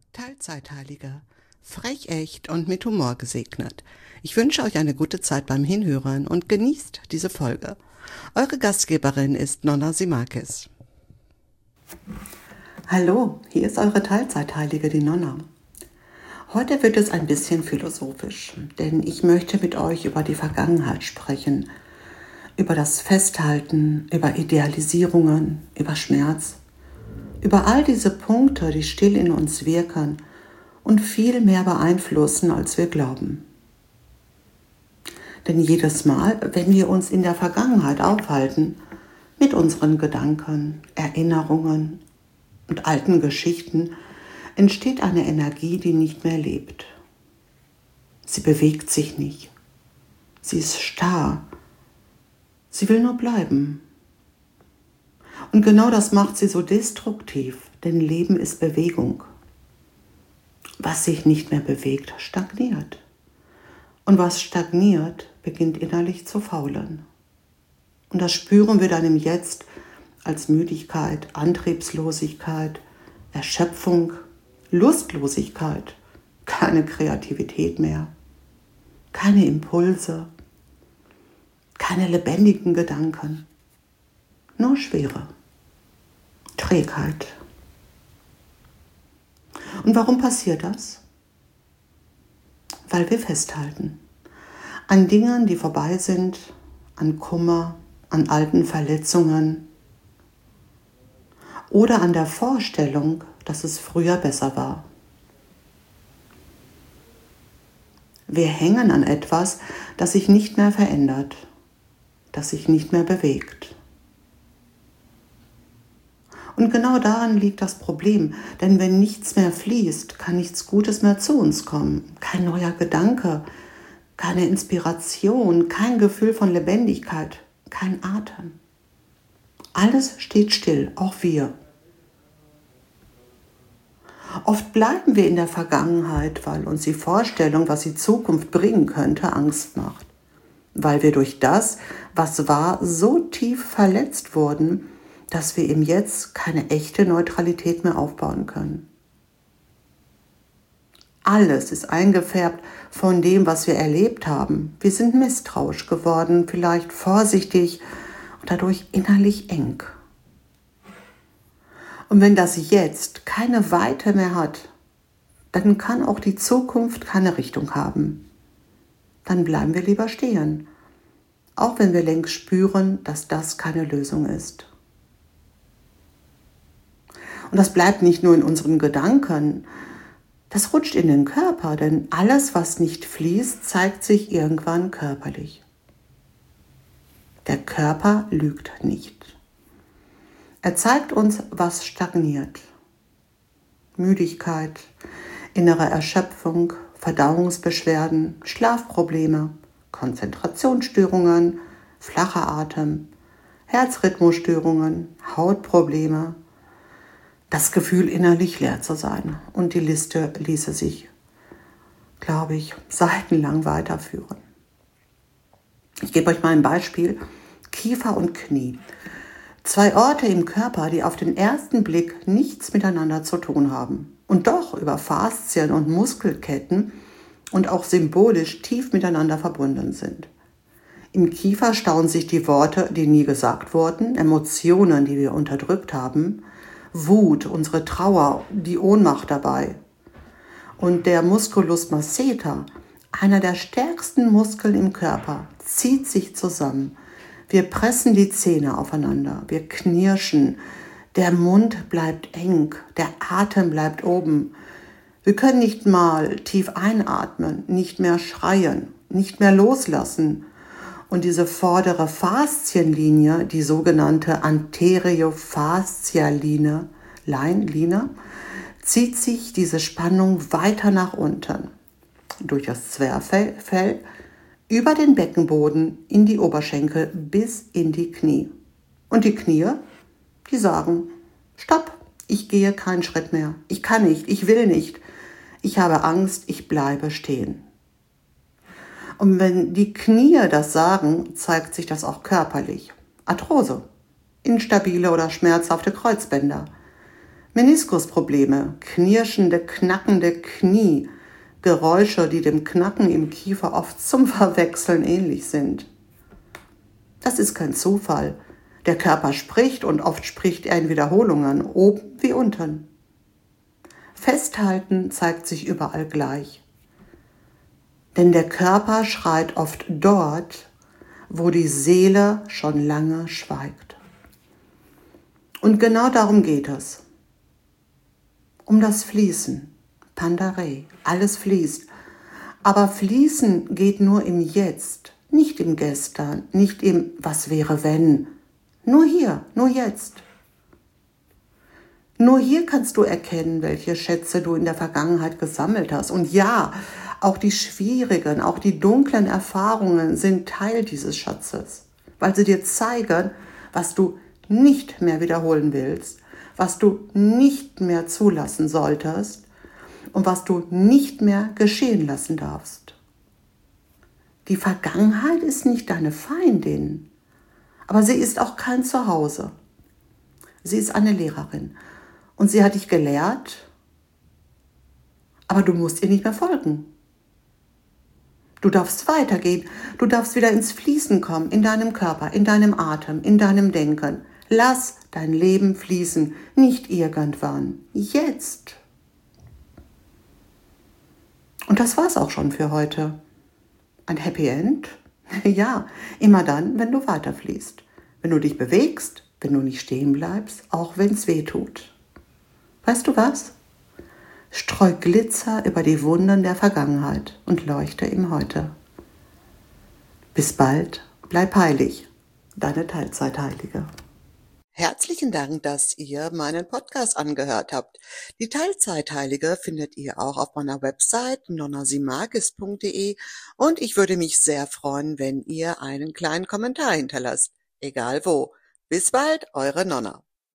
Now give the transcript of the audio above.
Teilzeitheiliger. Frech, echt und mit Humor gesegnet. Ich wünsche euch eine gute Zeit beim Hinhören und genießt diese Folge. Eure Gastgeberin ist Nonna Simakis. Hallo, hier ist eure Teilzeitheilige, die Nonna. Heute wird es ein bisschen philosophisch, denn ich möchte mit euch über die Vergangenheit sprechen, über das Festhalten, über Idealisierungen, über Schmerz, über all diese Punkte, die still in uns wirken und viel mehr beeinflussen, als wir glauben. Denn jedes Mal, wenn wir uns in der Vergangenheit aufhalten, mit unseren Gedanken, Erinnerungen und alten Geschichten, entsteht eine Energie, die nicht mehr lebt. Sie bewegt sich nicht. Sie ist starr. Sie will nur bleiben. Und genau das macht sie so destruktiv, denn Leben ist Bewegung. Was sich nicht mehr bewegt, stagniert. Und was stagniert, beginnt innerlich zu faulen. Und das spüren wir dann im Jetzt als Müdigkeit, Antriebslosigkeit, Erschöpfung, Lustlosigkeit, keine Kreativität mehr, keine Impulse, keine lebendigen Gedanken, nur Schwere, Trägheit. Und warum passiert das? Weil wir festhalten an Dingen, die vorbei sind, an Kummer, an alten Verletzungen oder an der Vorstellung, dass es früher besser war. Wir hängen an etwas, das sich nicht mehr verändert, das sich nicht mehr bewegt. Und genau daran liegt das Problem, denn wenn nichts mehr fließt, kann nichts Gutes mehr zu uns kommen. Kein neuer Gedanke, keine Inspiration, kein Gefühl von Lebendigkeit, kein Atem. Alles steht still, auch wir. Oft bleiben wir in der Vergangenheit, weil uns die Vorstellung, was die Zukunft bringen könnte, Angst macht. Weil wir durch das, was war, so tief verletzt wurden, dass wir im Jetzt keine echte Neutralität mehr aufbauen können. Alles ist eingefärbt von dem, was wir erlebt haben. Wir sind misstrauisch geworden, vielleicht vorsichtig und dadurch innerlich eng. Und wenn das Jetzt keine Weite mehr hat, dann kann auch die Zukunft keine Richtung haben. Dann bleiben wir lieber stehen, auch wenn wir längst spüren, dass das keine Lösung ist. Und das bleibt nicht nur in unseren Gedanken, das rutscht in den Körper, denn alles, was nicht fließt, zeigt sich irgendwann körperlich. Der Körper lügt nicht. Er zeigt uns, was stagniert. Müdigkeit, innere Erschöpfung, Verdauungsbeschwerden, Schlafprobleme, Konzentrationsstörungen, flacher Atem, Herzrhythmusstörungen, Hautprobleme, das Gefühl, innerlich leer zu sein. Und die Liste ließe sich, glaube ich, seitenlang weiterführen. Ich gebe euch mal ein Beispiel. Kiefer und Knie. 2 Orte im Körper, die auf den ersten Blick nichts miteinander zu tun haben. Und doch über Faszien und Muskelketten und auch symbolisch tief miteinander verbunden sind. Im Kiefer stauen sich die Worte, die nie gesagt wurden, Emotionen, die wir unterdrückt haben, Wut, unsere Trauer, die Ohnmacht dabei. Und der Musculus masseter, einer der stärksten Muskeln im Körper, zieht sich zusammen. Wir pressen die Zähne aufeinander, wir knirschen, der Mund bleibt eng, der Atem bleibt oben. Wir können nicht mal tief einatmen, nicht mehr schreien, nicht mehr loslassen. Und diese vordere Faszienlinie, die sogenannte Anteriofaszialine, Line, zieht sich diese Spannung weiter nach unten, durch das Zwerchfell, über den Beckenboden, in die Oberschenkel bis in die Knie. Und die Knie, die sagen, stopp, ich gehe keinen Schritt mehr, ich kann nicht, ich will nicht, ich habe Angst, ich bleibe stehen. Und wenn die Knie das sagen, zeigt sich das auch körperlich. Arthrose, instabile oder schmerzhafte Kreuzbänder, Meniskusprobleme, knirschende, knackende Knie, Geräusche, die dem Knacken im Kiefer oft zum Verwechseln ähnlich sind. Das ist kein Zufall. Der Körper spricht und oft spricht er in Wiederholungen, oben wie unten. Festhalten zeigt sich überall gleich. Denn der Körper schreit oft dort, wo die Seele schon lange schweigt. Und genau darum geht es. Um das Fließen. Pandare, alles fließt. Aber Fließen geht nur im Jetzt, nicht im Gestern, nicht im Was wäre wenn. Nur hier, nur jetzt. Nur hier kannst du erkennen, welche Schätze du in der Vergangenheit gesammelt hast. Und ja, auch die schwierigen, auch die dunklen Erfahrungen sind Teil dieses Schatzes, weil sie dir zeigen, was du nicht mehr wiederholen willst, was du nicht mehr zulassen solltest und was du nicht mehr geschehen lassen darfst. Die Vergangenheit ist nicht deine Feindin, aber sie ist auch kein Zuhause. Sie ist eine Lehrerin und sie hat dich gelehrt, aber du musst ihr nicht mehr folgen. Du darfst weitergehen, du darfst wieder ins Fließen kommen, in deinem Körper, in deinem Atem, in deinem Denken. Lass dein Leben fließen, nicht irgendwann, jetzt. Und das war's auch schon für heute. Ein Happy End? Ja, immer dann, wenn du weiterfließt. Wenn du dich bewegst, wenn du nicht stehen bleibst, auch wenn es weh tut. Weißt du was? Streu Glitzer über die Wunden der Vergangenheit und leuchte im Heute. Bis bald, bleib heilig, deine Teilzeitheilige. Herzlichen Dank, dass ihr meinen Podcast angehört habt. Die Teilzeitheilige findet ihr auch auf meiner Website nonnasimagis.de und ich würde mich sehr freuen, wenn ihr einen kleinen Kommentar hinterlasst. Egal wo. Bis bald, eure Nonna.